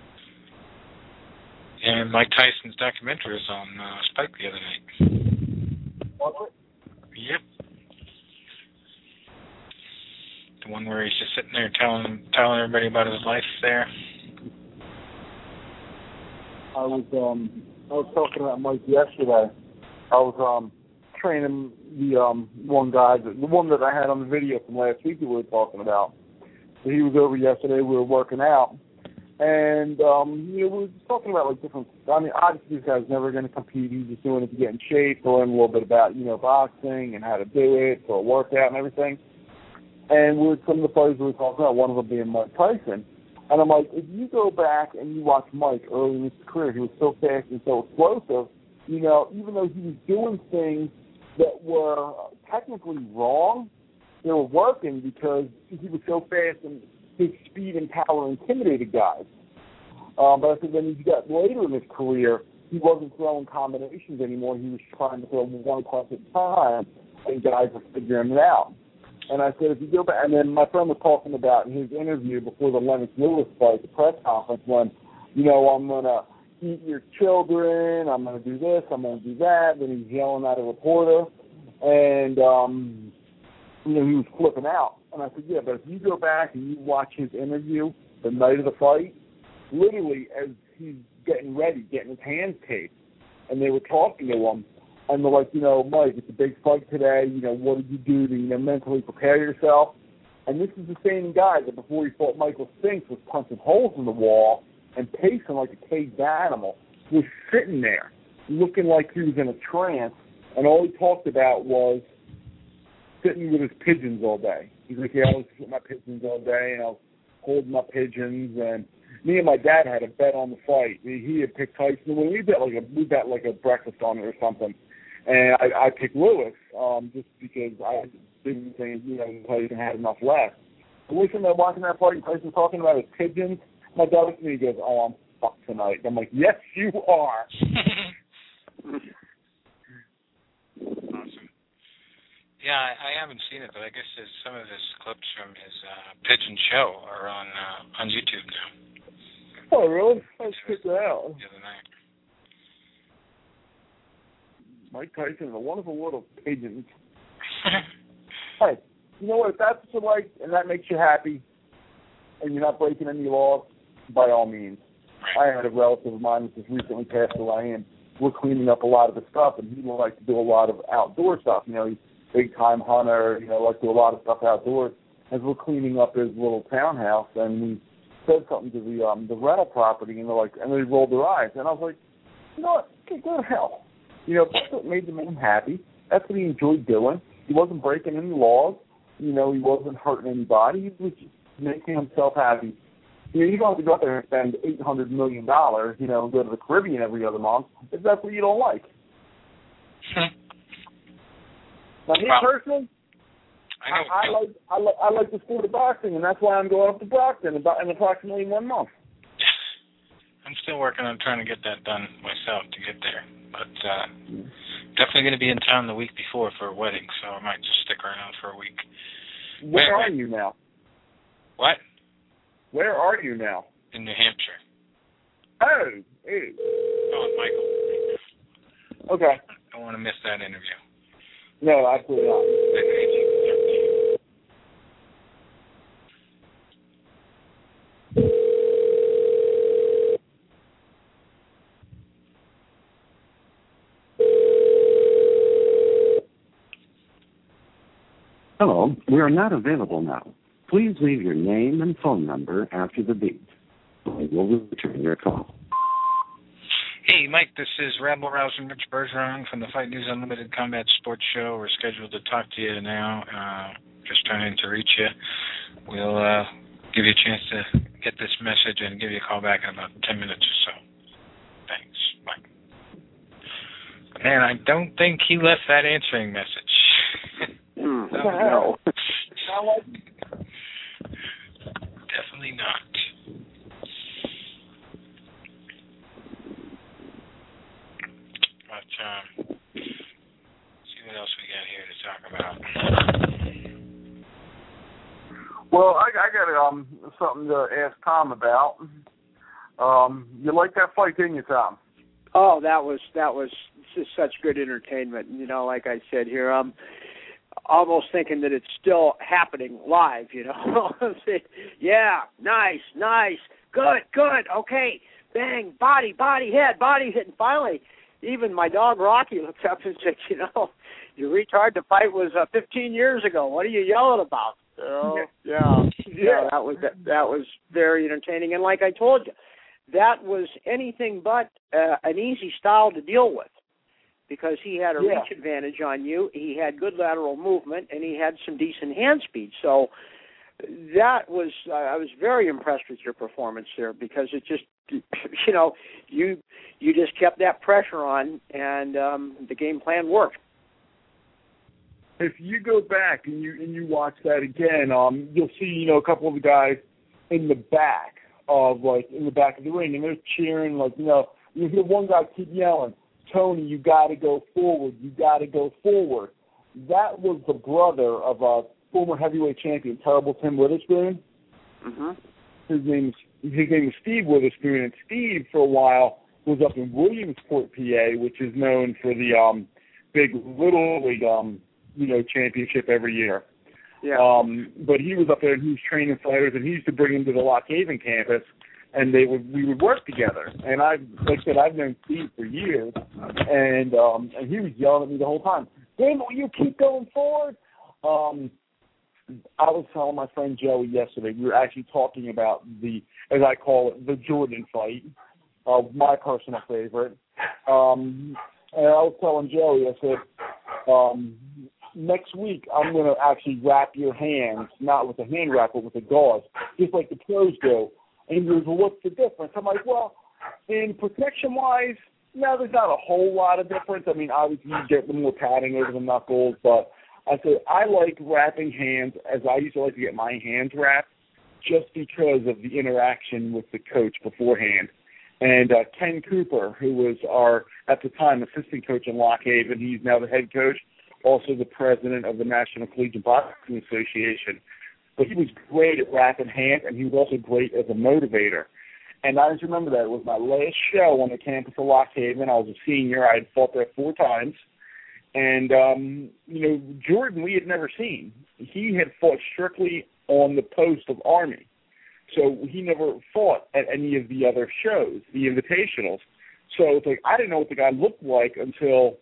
And Mike Tyson's documentary was on Spike the other night. Yep. The one where he's just sitting there telling everybody about his life there. I was talking about Mike yesterday. I was training the one guy, the one that I had on the video from last week that we were talking about. So he was over yesterday. We were working out, and we were talking about like different. I mean, obviously this guy's never going to compete. He's just doing it to get in shape, to learn a little bit about boxing and how to do it, for a workout and everything. And with some of the players we were talking about, one of them being Mike Tyson. And I'm like, if you go back and you watch Mike early in his career, he was so fast and so explosive. Even though he was doing things that were technically wrong, they were working because he was so fast and his speed and power intimidated guys. But I think when he got later in his career, he wasn't throwing combinations anymore. He was trying to throw one punch at a time, and guys were figuring it out. And I said, if you go back, and then my friend was talking about his interview before the Lennox Lewis fight, the press conference, when, I'm going to eat your children, I'm going to do this, I'm going to do that. Then he's yelling at a reporter, and, he was flipping out. And I said, yeah, but if you go back and you watch his interview the night of the fight, literally as he's getting ready, getting his hands taped, and they were talking to him, and they're like, Mike, it's a big fight today. What did you do to, mentally prepare yourself? And this is the same guy that before he fought Michael Spinks was punching holes in the wall and pacing like a caged animal, was sitting there looking like he was in a trance, and all he talked about was sitting with his pigeons all day. He's like, I was with my pigeons all day, and I was holding my pigeons, and me and my dad had a bet on the fight. He had picked Tyson to win. We bet like a breakfast on it or something, and I picked Lewis just because I didn't think Tyson had enough left. But listen, they're watching that fight, and Tyson talking about his pigeons. My dad looks at me and goes, "Oh, I'm fucked tonight." I'm like, "Yes, you are." Awesome. Yeah, I haven't seen it, but I guess there's some of his clips from his pigeon show are on YouTube now. Oh, really? Let's check that out. The other night. Mike Tyson is a wonderful little pigeon. Hey, you know what? If that's what you like and that makes you happy and you're not breaking any laws, by all means. Right. I had a relative of mine who just recently passed away, and we're cleaning up a lot of the stuff, and he would like to do a lot of outdoor stuff. He's a big-time hunter, like to do a lot of stuff outdoors. As we're cleaning up his little townhouse, and we said something to the rental property, and they rolled their eyes. And I was like, you know what? Okay, go to hell. That's what made the man happy. That's what he enjoyed doing. He wasn't breaking any laws. He wasn't hurting anybody. He was just making himself happy. You don't have to go out there and spend $800 million, and go to the Caribbean every other month if that's what you don't like. Now, me personally, I like the sport of boxing, and that's why I'm going up to Brockton in approximately 1 month. I'm still working on trying to get that done myself to get there, but definitely going to be in town the week before for a wedding, so I might just stick around for a week. Where are you now? What? Where are you now? In New Hampshire. Oh, hey. Oh, Michael. Okay. I don't want to miss that interview. No, absolutely not. Hello, we are not available now. Please leave your name and phone number after the beep. We will return your call. Hey, Mike, this is Rabble Rouser Rich Bergeron from the Fight News Unlimited Combat Sports Show. We're scheduled to talk to you now. Just trying to reach you. We'll give you a chance to get this message and give you a call back in about 10 minutes or so. Thanks, Mike. Man, I don't think he left that answering message. No. Definitely not. But see what else we got here to talk about. Well, I got something to ask Tom about. You liked that fight, didn't you, Tom? Oh, that was just such good entertainment. Like I said here, I'm almost thinking that it's still happening live. Yeah, nice, good, okay, bang, body, head, and finally, even my dog Rocky looks up and said, you retard, the fight was 15 years ago. What are you yelling about? Yeah, that was very entertaining. And like I told you, that was anything but an easy style to deal with, because he had a reach advantage on you, he had good lateral movement, and he had some decent hand speed. So that was, I was very impressed with your performance there, because it just, you just kept that pressure on, and the game plan worked. If you go back and you watch that again, you'll see, a couple of the guys in the back of the ring, and they're cheering, you hear one guy keep yelling, "Tony, you got to go forward. You got to go forward." That was the brother of a former heavyweight champion, Terrible Tim Witherspoon. Mm-hmm. His name is Steve Witherspoon, and Steve for a while was up in Williamsport, PA, which is known for the big Little League championship every year. Yeah. But he was up there and he was training fighters, and he used to bring them to the Lock Haven campus, and we would work together. And like I said, I've known Steve for years, and he was yelling at me the whole time. Damon, will you keep going forward? I was telling my friend Joey yesterday, we were actually talking about the, as I call it, the Jordan fight, my personal favorite. And I was telling Joey, I said, next week I'm going to actually wrap your hands, not with a hand wrap, but with a gauze, just like the pros do. And he goes, well, what's the difference? I'm like, well, in protection-wise, no, there's not a whole lot of difference. I mean, obviously you get the more padding over the knuckles, but I said I like wrapping hands as I used to like to get my hands wrapped just because of the interaction with the coach beforehand. And Ken Cooper, who was our, at the time, assistant coach in Lock Haven, he's now the head coach, also the president of the National Collegiate Boxing Association. But he was great at wrapping hands, and he was also great as a motivator. And I just remember that it was my last show on the campus of Lock Haven. I was a senior. I had fought there 4 times. And, Jordan we had never seen. He had fought strictly on the post of Army. So he never fought at any of the other shows, the invitationals. So it's like I didn't know what the guy looked like until,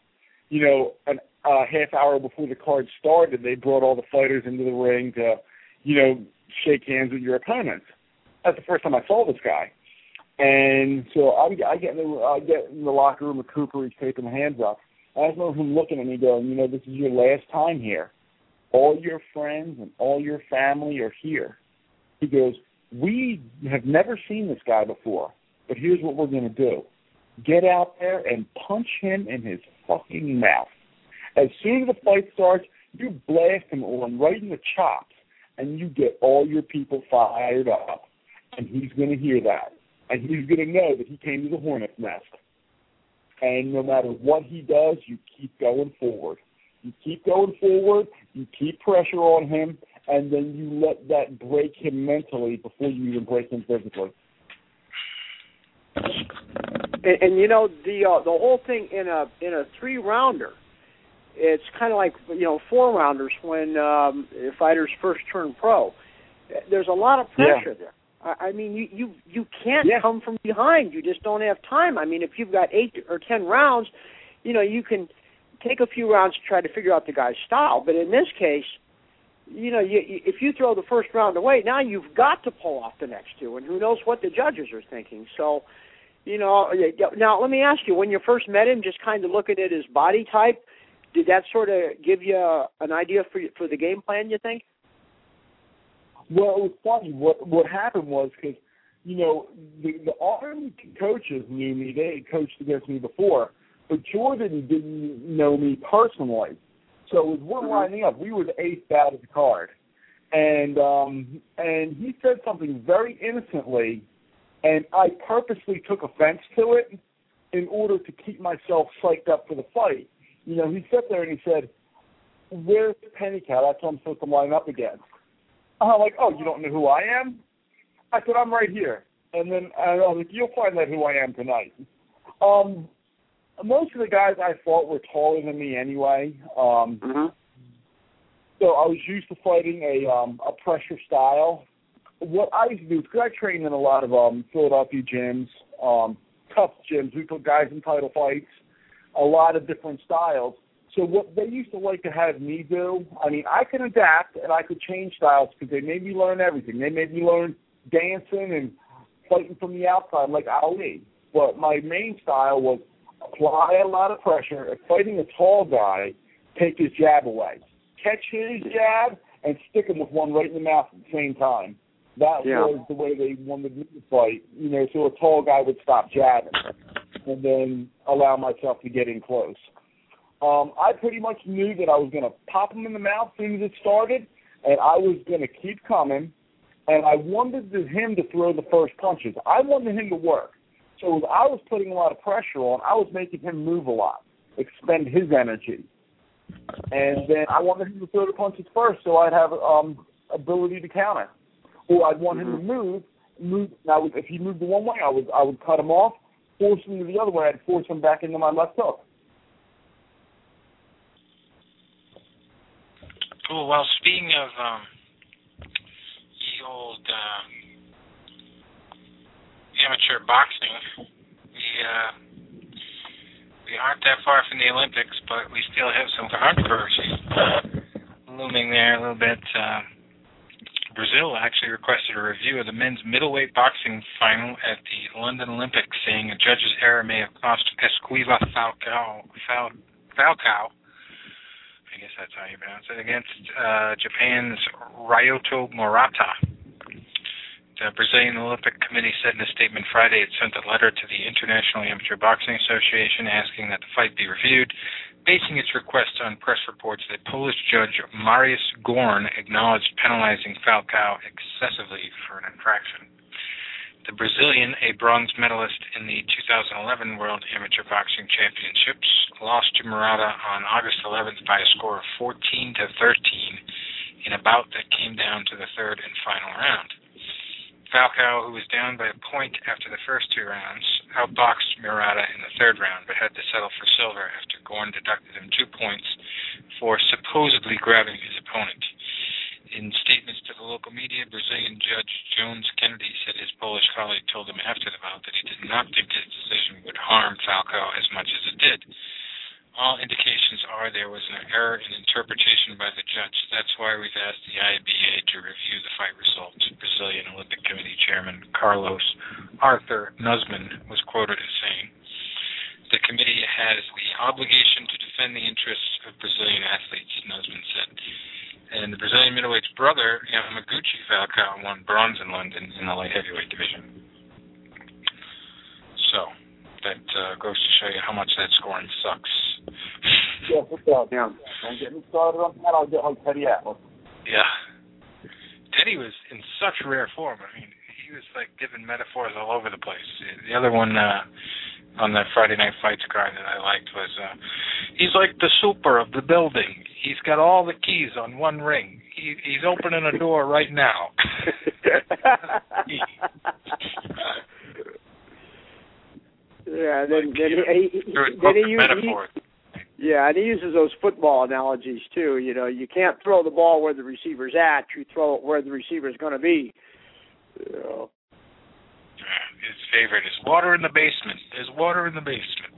a half hour before the card started, they brought all the fighters into the ring to, shake hands with your opponents. That's the first time I saw this guy. And so I get in the locker room with Cooper, he's taping the hands up. I just remember him looking at me going, this is your last time here. All your friends and all your family are here. He goes, we have never seen this guy before, but here's what we're going to do. Get out there and punch him in his fucking mouth. As soon as the fight starts, you blast him on right in the chops, and you get all your people fired up. And he's going to hear that. And he's going to know that he came to the hornet's nest. And no matter what he does, you keep going forward. You keep going forward, you keep pressure on him, and then you let that break him mentally before you even break him physically. And the whole thing in a 3-rounder, it's kind of like 4-rounders when fighters first turn pro. There's a lot of pressure there. I mean, you can't come from behind. You just don't have time. I mean, if you've got 8 or 10 rounds, you can take a few rounds to try to figure out the guy's style. But in this case, if you throw the first round away, now you've got to pull off the next 2, and who knows what the judges are thinking. So, now let me ask you, when you first met him, just kind of looking at his body type, did that sort of give you an idea for the game plan, you think? Well, it was funny. What happened was because, the Army coaches knew me. They had coached against me before, but Jordan didn't know me personally. So as we're lining up, we were the 8th out of the card. And he said something very innocently, and I purposely took offense to it in order to keep myself psyched up for the fight. He sat there and he said, where's Penny Cat? That's what I'm supposed to line up against. I'm like, oh, you don't know who I am? I said, I'm right here. And then I was like, you'll find out who I am tonight. Most of the guys I fought were taller than me anyway. So I was used to fighting a pressure style. What I used to do, because I trained in a lot of Philadelphia gyms, tough gyms. We put guys in title fights, a lot of different styles. So what they used to like to have me do, I mean, I could adapt and I could change styles because they made me learn everything. They made me learn dancing and fighting from the outside like Ali. But my main style was apply a lot of pressure. If fighting a tall guy, take his jab away. Catch his jab and stick him with one right in the mouth at the same time. That was the way they wanted me to fight, so a tall guy would stop jabbing and then allow myself to get in close. I pretty much knew that I was going to pop him in the mouth as soon as it started, and I was going to keep coming, and I wanted him to throw the first punches. I wanted him to work. So as I was putting a lot of pressure on, I was making him move a lot, expend his energy. And then I wanted him to throw the punches first so I'd have ability to counter. Or I'd want him to move. Now, if he moved the one way, I would cut him off. Force him to the other way, I'd force him back into my left hook. Cool. Well, speaking of ye old amateur boxing. We aren't that far from the Olympics, but we still have some controversy looming there a little bit. Brazil actually requested a review of the men's middleweight boxing final at the London Olympics, saying a judge's error may have cost Esquiva Falcao, I guess that's how you pronounce it, against Japan's Ryoto Murata. The Brazilian Olympic Committee said in a statement Friday it sent a letter to the International Amateur Boxing Association asking that the fight be reviewed, basing its request on press reports that Polish judge Mariusz Gorn acknowledged penalizing Falcao excessively for an infraction. The Brazilian, a bronze medalist in the 2011 World Amateur Boxing Championships, lost to Murata on August 11th by a score of 14-13 in a bout that came down to the third and final round. Falcao, who was down by a point after the first two rounds, outboxed Murata in the third round, but had to settle for silver after Gorn deducted him 2 points for supposedly grabbing his opponent. In statements to the local media, Brazilian Judge Jones Kennedy said his Polish colleague told him after the bout that he did not think his decision would harm Falcao as much as it did. All indications are there was an error in interpretation by the judge. That's why we've asked the IABA to review the fight results. Brazilian Olympic Committee Chairman Carlos Arthur Nussmann was quoted as saying, "The committee has the obligation to defend the interests of Brazilian athletes," Nussmann said. And the Brazilian middleweight's brother, Yamaguchi Falcao, won bronze in London in the light heavyweight division. So, that goes to show you how much that scoring sucks. Yeah, don't get me started on that. I'll get like Teddy Atlas. Yeah. Teddy was in such rare form. I mean, he was like giving metaphors all over the place. The other one on that Friday Night Fights card that I liked was, he's like the super of the building. He's got all the keys on one ring. He's opening a door right now. Yeah, then he uses those football analogies too. You know, you can't throw the ball where the receiver's at. You throw it where the receiver's going to be. You know. His favorite is water in the basement. There's water in the basement.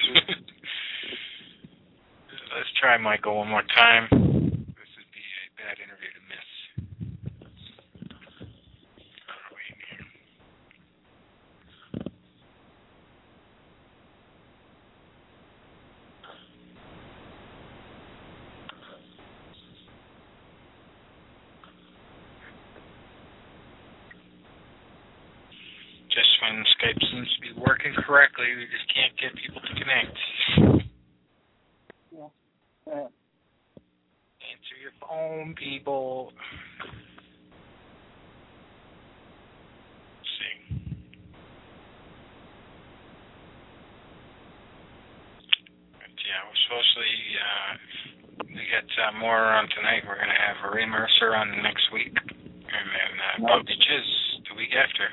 Let's try Michael one more time. This would be a bad interview to miss. Just when Skype seems to be working correctly, we just can't get people to connect. Answer your phone, people. Let's see. But yeah, we're supposedly we got more on tonight. We're going to have Ray Mercer on next week, and then Bobby Chiz the week after.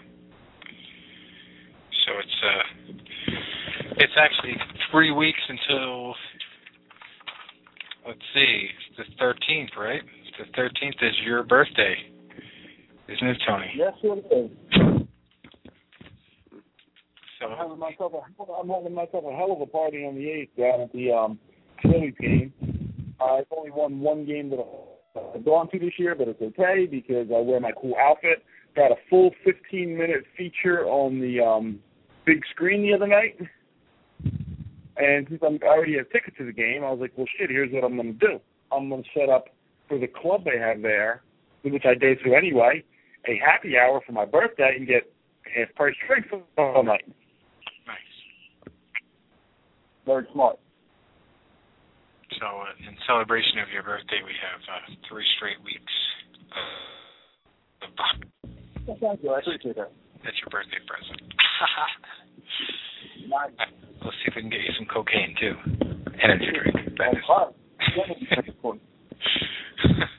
So it's actually 3 weeks until, let's see, it's the 13th, right? The 13th is your birthday, isn't it, Tony? Yes, it is. So I'm having myself a hell of a party on the 8th down at the Phillies game. I've only won one game that I've gone to this year, but it's okay because I wear my cool outfit. Got a full 15-minute feature on the big screen the other night. And since I already have tickets to the game, I was like, well, shit, here's what I'm going to do. I'm going to set up for the club they have there, which I go to anyway, a happy hour for my birthday and get half-price drinks all night. Nice. Very smart. So in celebration of your birthday, we have 3 straight weeks of Thank you. I appreciate that. That's your birthday present. Nice. Let's see if we can get you some cocaine, too. Energy drink. That is.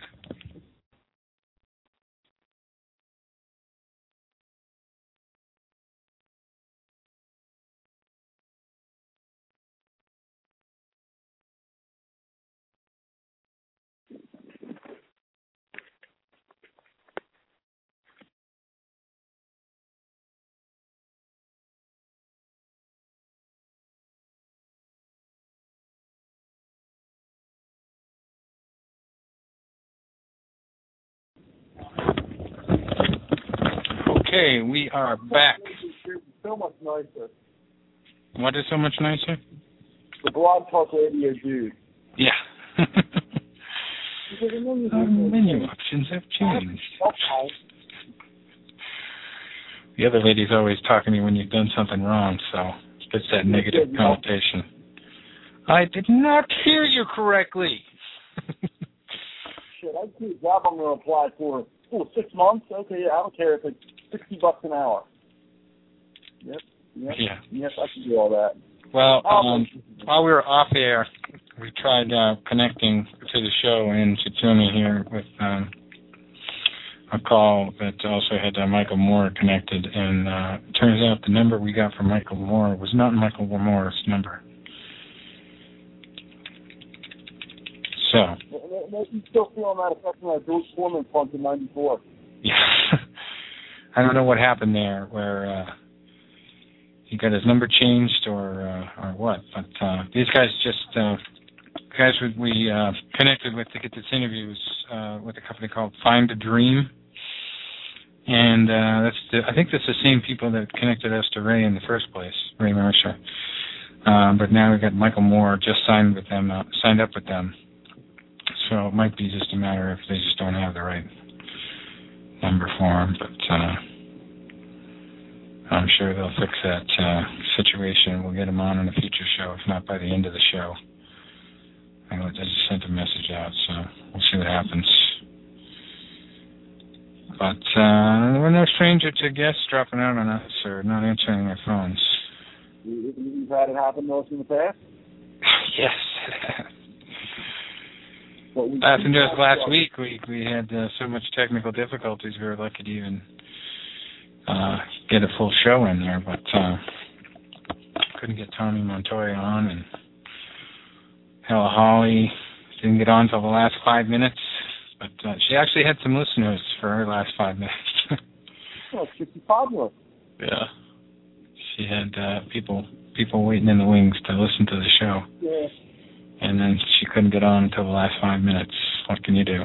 Okay, we are back. So much nicer. What is so much nicer? The Blog Talk Radio dude. Yeah. Menu options have changed. The other lady's always talking to you when you've done something wrong, so it's that negative connotation. I did not hear you correctly. Shit, I see a job I'm going to apply for. Oh, 6 months? Okay, yeah, I don't care if it's $60 an hour. Yep, I can do all that. Well, while we were off air, we tried connecting to the show in Tatsumi here with a call that also had Michael Moore connected, and it turns out the number we got from Michael Moore was not Michael Moore's number. So. You still feeling that effect from that George Foreman funk in '94? Yeah. I don't know what happened there, where he got his number changed or what, but these guys we connected with to get this interview with a company called Find a Dream, and I think that's the same people that connected us to Ray in the first place, Ray Mercer. But now we got Michael Moore just signed up with them. So it might be just a matter if they just don't have the right number for him, but I'm sure they'll fix that situation. We'll get him on in a future show, if not by the end of the show. I just sent a message out, so we'll see what happens. But we're no stranger to guests dropping out on us or not answering their phones. You've had it happen to us in the past? Yes, it has. Happened to us last week. We had so much technical difficulties, we were lucky to even get a full show in there, but couldn't get Tommy Montoya on, and Hella Holly didn't get on until the last 5 minutes, but she actually had some listeners for her last 5 minutes. 65 minutes. Yeah. She had people waiting in the wings to listen to the show. Yeah. And then she couldn't get on until the last 5 minutes. What can you do?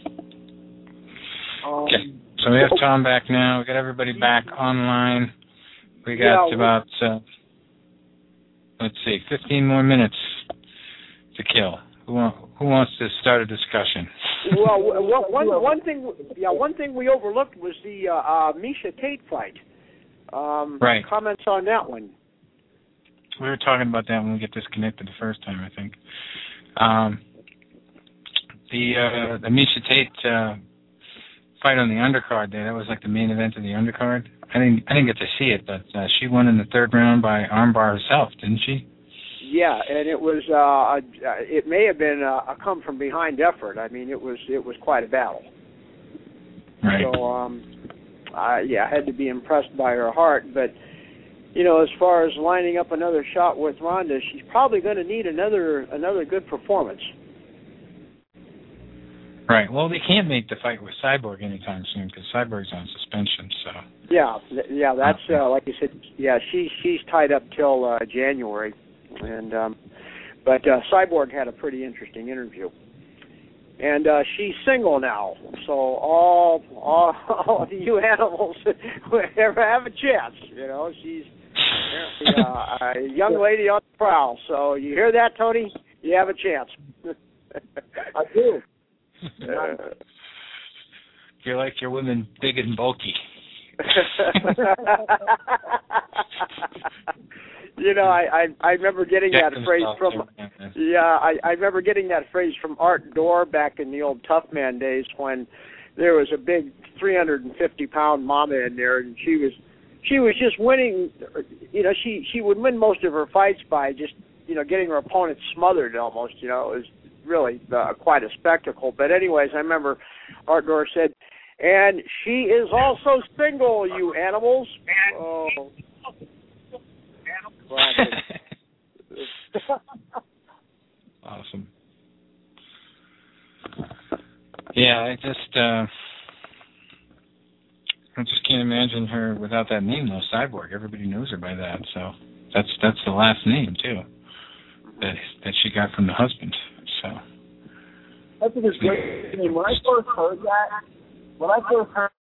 Okay. So we have Tom back now. We got everybody back online. We got about, let's see, 15 more minutes to kill. Who wants to start a discussion? Well, one thing we overlooked was the Miesha Tate fight. Right. Comments on that one? We were talking about that when we get disconnected the first time, I think. The Miesha Tate fight on the undercard there, that was like the main event of the undercard. I didn't get to see it, but she won in the third round by armbar herself, didn't she? Yeah, and it was it may have been a come from behind effort. I mean, it was quite a battle. Right. So I had to be impressed by her heart, but as far as lining up another shot with Ronda, she's probably going to need another good performance. Right. Well, they can't make the fight with Cyborg anytime soon because Cyborg's on suspension. So. Yeah. That's like you said. Yeah, she's tied up till January, and but Cyborg had a pretty interesting interview, and she's single now. So all of you animals ever have a chance. She's a young lady on the prowl. So you hear that, Tony? You have a chance. I do. You're like your women, big and bulky. I remember getting that phrase from I remember getting that phrase from Art Dorr back in the old Tough Man days when there was a big 350-pound mama in there, and she was just winning. She would win most of her fights by just getting her opponent smothered almost. It was really quite a spectacle. But anyways, I remember Art Dorr said, "And she is also single, you animals." Oh. Awesome. Yeah, I just can't imagine her without that name though, Cyborg. Everybody knows her by that, so that's the last name too. That she got from the husband. So that's a great name. When I first heard